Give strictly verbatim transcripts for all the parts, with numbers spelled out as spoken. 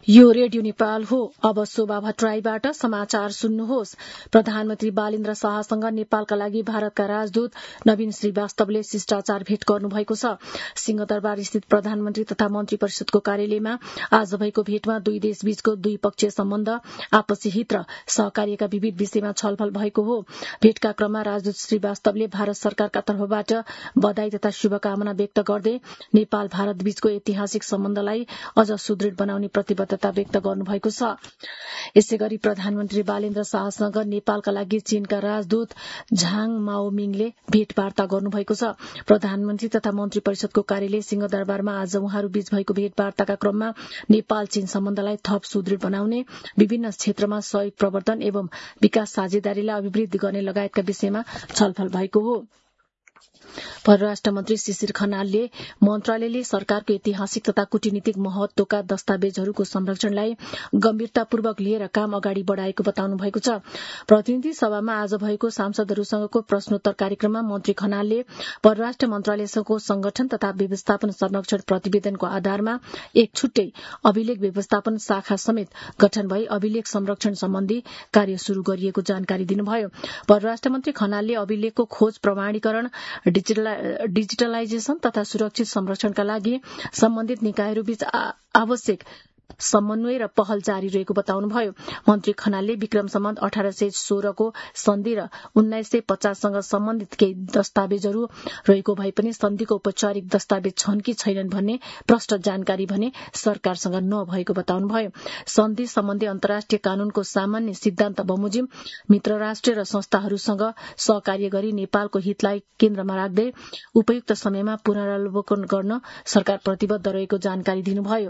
यो रेडियो नेपाल हो। अब शोभा भट्टराईबाट समाचार सुन्नुहोस्। प्रधानमन्त्री बालेन्द्र शाहसँग नेपालका लागि भारतका राजदूत नवीन श्रीवास्तवले शिष्टाचार भेट गर्नुभएको छ। सिंहदरबार स्थित प्रधानमन्त्री तथा मन्त्री परिषदको कार्यालयमा आज भएको भेटमा दुई देशबीचको द्विपक्षीय सम्बन्ध, आपसी हित र सहकार्यका विविध विषयमा छलफल भएको हो। भेटका क्रममा राजदूत श्रीवास्तवले भारत सरकारका तर्फबाट बधाई तथा शुभकामना व्यक्त गर्दै नेपाल भारत बीचको ऐतिहासिक सम्बन्धलाई अझ सुदृढ़ बनाउने प्रतिबद्धता व्यक्त गर्नुभएको छ। यसैगरी प्रधानमन्त्री बालेन्द्र शाहसँग नेपालका लागि चीनका राजदूत झाङ माओमिङले भेटवार्ता गर्नुभएको छ। प्रधानमन्त्री तथा मन्त्री परिषदको कार्यालय सिंहदरबारमा आज उहाँहरू बीच भएको भेटवार्ताका क्रममा नेपाल चीन सम्बन्धलाई थप सुदृढ़ बनाउने, विभिन्न क्षेत्रमा सहयोग प्रवर्धन एवं विकास साझेदारीलाई अभिवृद्धि गर्ने लगायतका विषयमा छलफल भएको हो। परराष्ट्र मन्त्री शिशिर खनालले मन्त्रालयले सरकारको ऐतिहासिक तथा कूटनीतिक महत्वका दस्तावेजहरूको संरक्षणलाई गम्भीरतापूर्वक लिएर काम अगाडि बढ़ाएको बताउनु भएको छ। प्रतिनिधि सभामा आज भएको सांसदहरूसँगको प्रश्नोत्तर कार्यक्रममा मन्त्री खनालले परराष्ट्र मन्त्रालयसँगको संगठन तथा व्यवस्थापन संरक्षण प्रतिवेदनको आधारमा एक छुट्टै अभिलेख व्यवस्थापन शाखा समेत गठन भई अभिलेख संरक्षण सम्बन्धी कार्य शुरू गरिएको जानकारी दिनुभयो। परराष्ट्र मन्त्री खनालले अभिलेखको खोज, प्रमाणीकरण, डिजिटलाइजेशन तथा सुरक्षित संरक्षणका लागि सम्बन्धित निकायहरूबीच आवश्यक समन्वय र पहल जारी रहेको बताउनुभयो। मन्त्री खनालले विक्रम सम्वत अठारह सय सोह्रको सन्धि र उन्नाइस सय पचाससँग सम्बन्धित केही दस्तावेजहरू रहेको भए पनि सन्धिको औपचारिक दस्तावेज छन् कि छैनन् भन्ने प्रष्ट जानकारी भने सरकारसँग नभएको बताउनुभयो। सन्धि सम्बन्धी अन्तर्राष्ट्रिय कानूनको सामान्य सिद्धान्त बमोजिम मित्र राष्ट्र र संस्थाहरूसँग सहकार्य गरी नेपालको हितलाई केन्द्रमा राख्दै उपयुक्त समयमा पुनरावलोकन गर्न सरकार प्रतिबद्ध रहेको जानकारी दिनुभयो।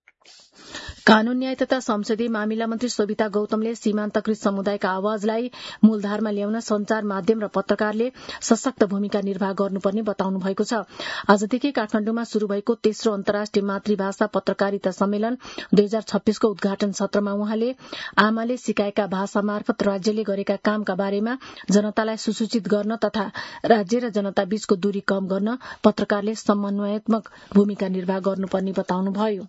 कानून, न्याय तथा संसदीय मामिला मन्त्री शोभिता गौतमले सीमान्तकृत समुदायका आवाजलाई मूलधारमा ल्याउन संचार माध्यम र पत्रकारले सशक्त भूमिका निर्वाह गर्नुपर्ने बताउनु भएको छ। आजदेखि काठमाडौँमा शुरू भएको तेस्रो अन्तर्राष्ट्रिय मातृभाषा पत्रकारिता सम्मेलन दुई हजार छब्बीसको उद्घाटन सत्रमा उहाँले आमाले सिकाएका भाषा मार्फत राज्यले गरेका कामका बारेमा जनतालाई सुसूचित गर्न तथा राज्य र जनता बीचको दूरी कम गर्न पत्रकारले समन्वयात्मक भूमिका निर्वाह गर्नुपर्ने बताउनुभयो।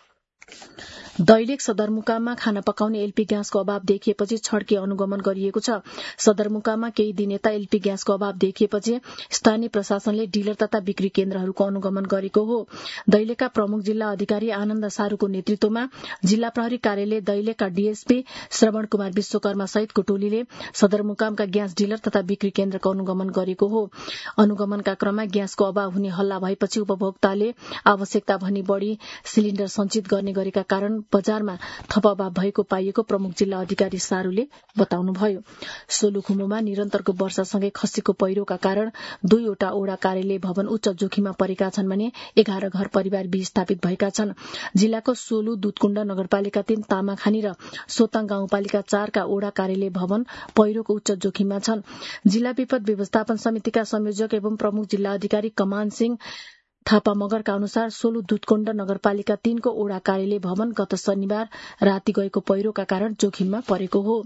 दैलेख सदरमुकाममा खाना पकाउने एलपी ग्यासको अभाव देखिएपछि छड्के अनुगमन गरिएको छ। सदरमुकाममा केही दिन यता एलपी ग्यासको अभाव देखिएपछि स्थानीय प्रशासनले डिलर तथा बिक्री केन्द्रहरूको अनुगमन गरेको हो। दैलेखका प्रमुख जिल्ला अधिकारी आनन्द सारूको नेतृत्वमा जिल्ला प्रहरी कार्यालय दैलेखका डीएसपी श्रवण कुमार विश्वकर्मा सहितको टोलीले सदरमुकामका ग्यास डिलर तथा बिक्री केन्द्रको अनुगमन गरेको हो। अनुगमनका क्रममा ग्यासको अभाव हुने हल्ला भएपछि उपभोक्ताले आवश्यकता भनी बढ़ी सिलिण्डर सञ्चित गर्ने गरेका कारण बजारमा थप अभाव भएको पाइएको प्रमुख जिल्ला अधिकारी सारूले बताउनुभयो। सोलुखुम्बुमा निरन्तरको वर्षासँगै खसेको पहिरोका कारण दुईवटा ओडा कार्यालय भवन उच्च जोखिममा परेका छन् भने एघार घर परिवार विस्थापित भएका छन्। जिल्लाको सोलु, दुधकुण्ड नगरपालिका तीन, तामाखानी र सोताङ गाउँपालिका चारका ओडा कार्यालय भवन पहिरोको उच्च जोखिममा छन्। जिल्ला विपद व्यवस्थापन समितिका संयोजक एवं प्रमुख जिल्ला अधिकारी कमान सिंह थापा मगरका अनुसार सोलु दुधकुण्ड नगरपालिका तीनको ओडा कार्यालय भवन गत शनिबार राति गएको पहिरोका कारण जोखिममा परेको हो।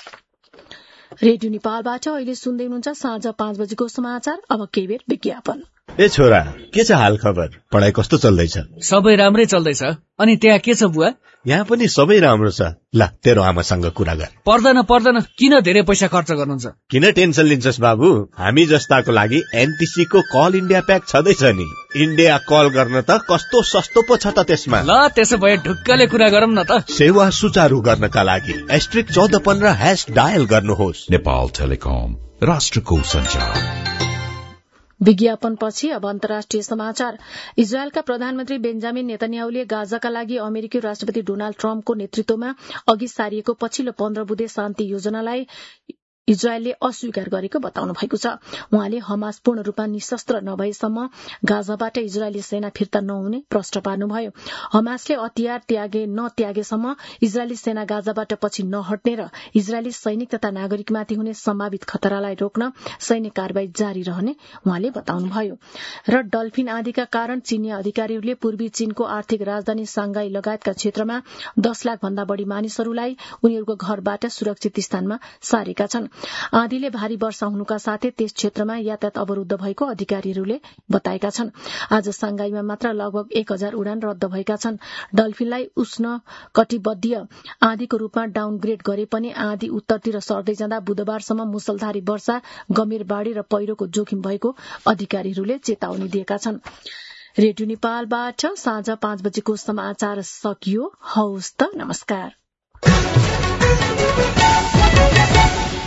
रेडियो नेपालबाट अहिले सुन्दै हुनुहुन्छ साँझ पाँच बजेको समाचार। अब केही बेर विज्ञापन। ए छोरा, के छ हाल खबर? पढाइ कस्तो चल्दैछ? सबै राम्रै चल्दैछ। अनि त्यहाँ के छ बुवा? यहाँ पनि सबै राम्रो छ। ल, तेरो आमासँग कुरा गर। पर्दैन पर्दैन, किन धेरै पैसा खर्च गर्नुहुन्छ? किन टेन्सन लिन्छस् बाबु? हामी जस्ताको लागि एनटीसी को कल इन्डिया प्याक छँदैछ नि। इन्डिया कल गर्न त कस्तो सस्तो पो छ त त्यसमा। ल, त्यसो भए ढुक्कले कुरा गरौँ न त। सेवा सुचारू गर्नका लागि एस्ट्रिक चौध पन्ध्र ह्यास डायल गर्नुहोस्। नेपाल टेलिकम, राष्ट्रको सञ्चार। विज्ञापनपछि अब अन्तर्राष्ट्रिय समाचार। इजरायलका प्रधानमन्त्री बेन्जामिन नेतन्याहुले गाजाका लागि अमेरिकी राष्ट्रपति डोनाल्ड ट्रम्पको नेतृत्वमा अघि सारिएको पछिल्लो पन्ध्र बुँदे शान्ति योजनालाई इजरायलले अस्वीकार गरेको बताउनु भएको छ। उहाँले हमास पूर्ण रूपमा निशस्त्र नभएसम्म गाजाबाट इजरायली सेना फिर्ता नहुने प्रश्न पार्नुभयो। हमासले हतियार त्यागे नत्यागेसम्म इजरायली सेना गाजाबाट पछि नहट्ने र इजरायली सैनिक तथा नागरिकमाथि हुने सम्भावित खतरालाई रोक्न सैन्य कारवाही जारी रहने उहाँले बताउनुभयो। र डल्फिन आँधीका कारण चीनिया अधिकारीहरूले पूर्वी चीनको आर्थिक राजधानी सांघाई लगायतका क्षेत्रमा दस लाख भन्दा बढ़ी मानिसहरूलाई उनीहरूको घरबाट सुरक्षित स्थानमा सारेका छन्। आँधीले भारी वर्षा हुनुका साथै त्यस क्षेत्रमा यातायात अवरूद्ध भएको अधिकारीहरूले बताएका छन्। आज सांघाईमा मात्र लगभग एक हजार उडान रद्द भएका छन्। डल्फिनलाई उष्ण कटिबद्धीय आँधीको रूपमा डाउनग्रेड गरे पनि आँधी उत्तरतिर सर्दै जाँदा बुधबारसम्म मुसलधारी वर्षा, गम्भीर बाढ़ी र पहिरोको जोखिम भएको अधिकारीहरूले चेतावनी दिएका छन्। रेडियो नेपालबाट साँझ पाँच बजेको समाचार सकियो। हौस् त, नमस्कार।